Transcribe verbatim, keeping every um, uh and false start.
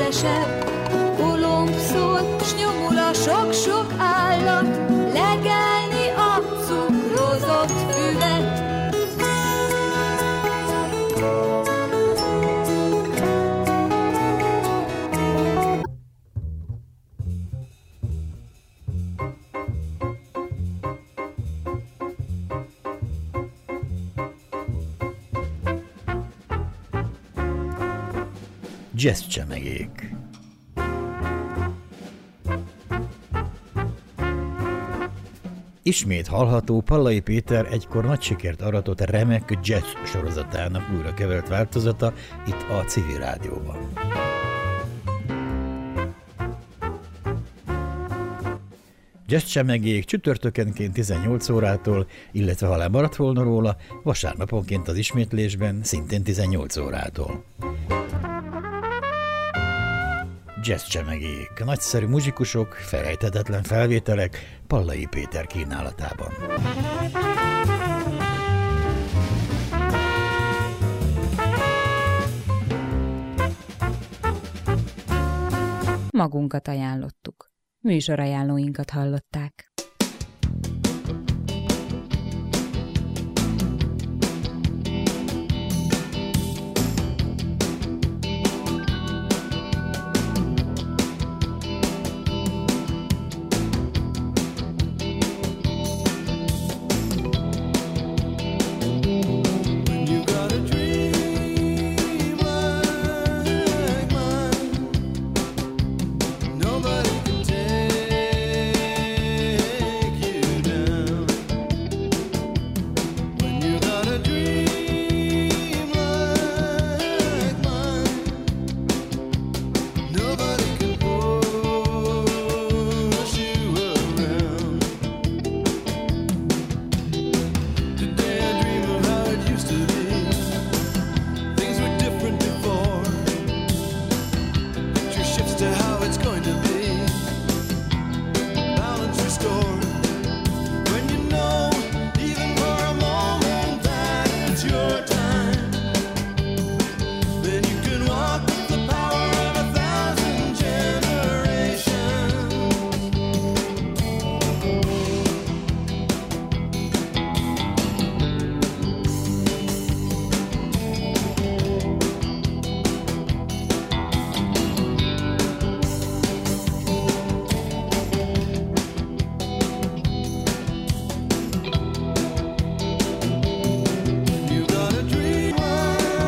legszívesebb. Kolomb szól, s nyomul a sok-sok állat, legelni a cukrozott füvet. Jazz csemegék. Ismét hallható Pallai Péter egykor nagy sikert aratott remek jazz sorozatának újra kevert változata itt a Civil Rádióban. Jazz csemegék csütörtökenként tizennyolc órától, illetve ha lemaradt volna róla, vasárnaponként az ismétlésben szintén tizennyolc órától. Jazz csemegék, nagyszerű muzsikusok, felejthetetlen felvételek Pallai Péter kínálatában. Magunkat ajánlottuk. Műsorajánlóinkat hallották.